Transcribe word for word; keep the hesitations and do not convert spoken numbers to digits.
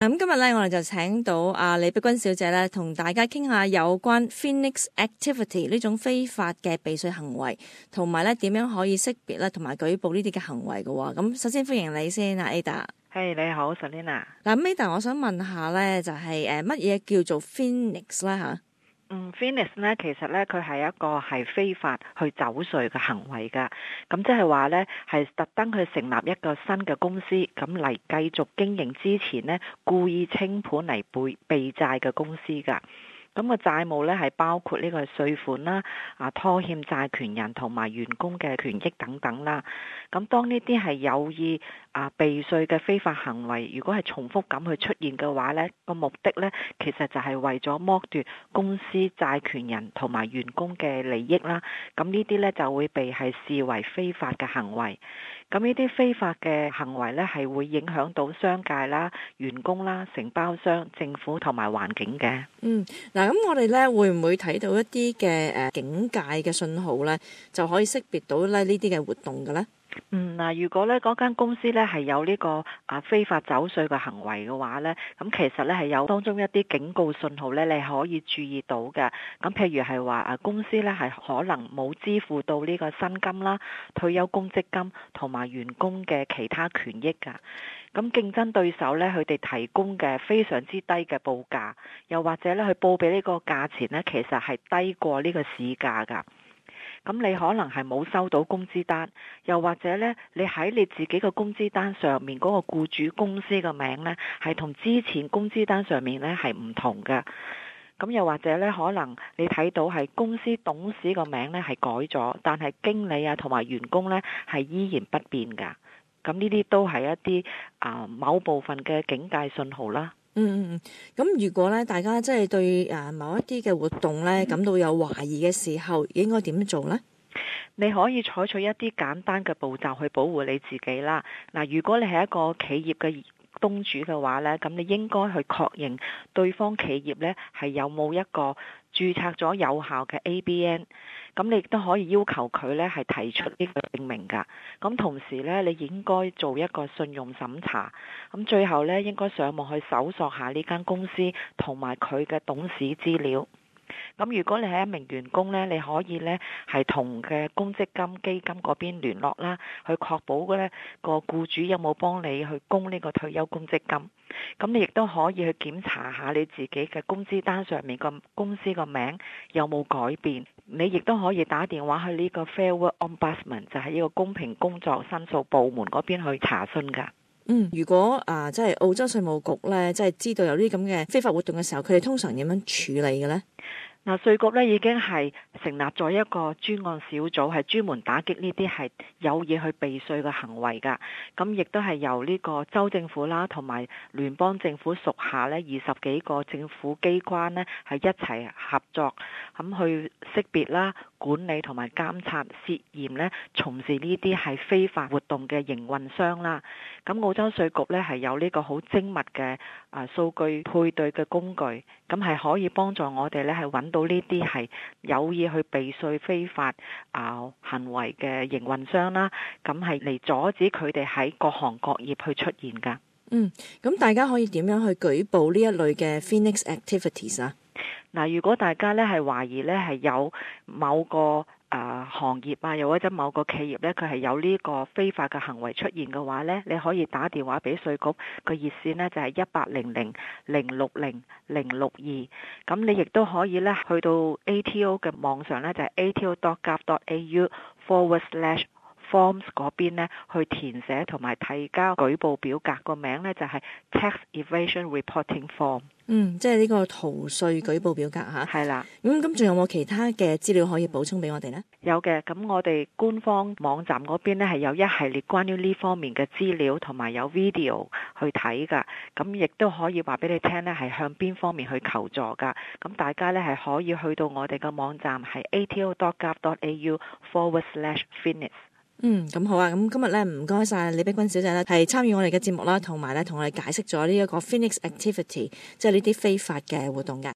咁今日咧，我哋就請到阿李碧君小姐咧，同大家傾下有關 Phoenix Activity 呢種非法嘅避稅行為，同埋咧點樣可以識別咧，同埋舉報呢啲嘅行為嘅。咁首先歡迎你先啊 Ada。 係、hey, 你好 Selina。 嗱 Ada，我想問下咧，就係誒乜嘢叫做 Phoenix 咧吓？ 嗯 Phoenix 咧，其實咧佢係一個係非法去走稅嘅行為噶。咁即係話咧，係特登去成立一個新嘅公司，咁嚟繼續經營之前呢，故意清盤嚟避避債嘅公司噶。咁個債務咧係包括呢個稅款啦、啊拖欠債權人同埋員工嘅權益等等啦。咁當呢啲係有意啊避稅嘅非法行為，如果係重複咁去出現嘅話咧，個目的咧其實就係為咗剝奪公司債權人同埋員工嘅利益啦。咁呢啲咧就會被係視為非法嘅行為。咁呢啲非法嘅行為咧係會影響到商界啦、員工啦、承包商、政府同埋環境嘅。 嗯，嗱，咁我哋咧會唔會睇到一啲嘅誒警戒嘅信號咧，就可以識別到咧呢啲嘅活動嘅咧？ 嗯，嗱，如果咧嗰間公司咧係有呢個啊非法走稅嘅行為嘅話咧，咁其實咧係有當中一啲警告信號咧，你可以注意到嘅。咁譬如係話啊，公司咧係可能冇支付到呢個薪金啦、退休公積金同埋員工嘅其他權益㗎。咁競爭對手咧，佢哋提供嘅非常之低嘅報價，又或者咧去報俾呢個價錢咧，其實係低過呢個市價㗎。咁你可能係冇收到工資單，又或者咧，你喺你自己嘅工資單上面嗰個僱主公司嘅名咧，係同之前工資單上面咧係唔同嘅。咁又或者咧，可能你睇到係公司董事個名咧係改咗，但係經理啊同埋員工咧係依然不變㗎。咁呢啲都係一啲啊、呃、某部分嘅警戒信號啦。 嗯嗯嗯，咁如果咧大家即係對誒某一啲嘅活動咧感到有懷疑嘅時候，應該點做呢？ 你可以採取一啲簡單嘅步驟去保護你自己啦。嗱，如果你係一個企業嘅東主嘅話呢，咁你應該去確認對方企業呢係有冇一個註冊咗有效嘅 A B N， 咁你亦都可以要求佢呢係提出呢個證明㗎。咁同時呢，你應該做一個信用審查。咁最後呢，應該上網去搜索下呢間公司同埋佢嘅董事資料。咁如果你係一名員工呢，你可以呢係同嘅公積金基金嗰邊聯絡啦，去確保嘅呢個僱主有冇幫你去供呢個退休公積金。咁你亦都可以去檢查下你自己嘅工資單上面個公司個名有冇改變。你亦都可以打電話去呢個 Fair Work Ombudsman， 就係呢個公平工作申訴部門嗰邊去查詢㗎。 嗯，如果啊，即係澳洲稅務局呢，即係知道有啲咁嘅非法活動嘅時候，佢哋通常點樣處理嘅呢？ 嗱，稅局咧已經係成立咗一個專案小組，係專門打擊呢啲係有意去避稅嘅行為㗎。咁亦都係由呢個州政府啦，同埋聯邦政府屬下呢二十幾個政府機關呢係一齊合作，咁去識別啦、管理同埋監察涉嫌呢從事呢啲係非法活動嘅營運商啦。咁澳洲稅局呢係有呢個好精密嘅啊數據配對嘅工具，咁係可以幫助我哋呢係揾到呢啲係有意去避稅非法啊行為嘅營運商啦，咁係嚟阻止佢哋喺各行各業去出現噶。 嗯，咁大家可以點樣去舉報呢一類嘅 Phoenix Activities 啊？ 嗱，如果大家咧係懷疑咧係有某個啊、呃、行業啊，又或者某個企業咧，佢係有呢個非法嘅行為出現嘅話咧，你可以打電話俾稅局，個熱線呢就係一八零零零六零零六二。咁你亦都可以咧去到 A T O 嘅網上咧，就係 A T O dot gov dot A U forward slash forms 嗰邊咧去填寫同埋提交舉報表格，個名咧就係 Tax Evasion Reporting Form。 嗯，即係呢個逃稅舉報表格嚇。 係啦。 咁咁仲有冇其他嘅資料可以補充俾我哋呢？ 有嘅，咁我哋官方網站嗰邊呢係有一系列關於呢方面嘅資料，同埋有 video 去睇噶。咁亦都可以話俾你聽呢係向邊方面去求助噶。咁大家呢係可以去到我哋嘅網站係 A T O dot gov dot A U forward slash Phoenix。 嗯，咁好啊，咁今日咧唔該晒李碧君小姐咧，係參與我哋嘅節目啦，同埋咧同我哋解釋咗呢一個 Phoenix Activity，即係呢啲非法嘅活動嘅。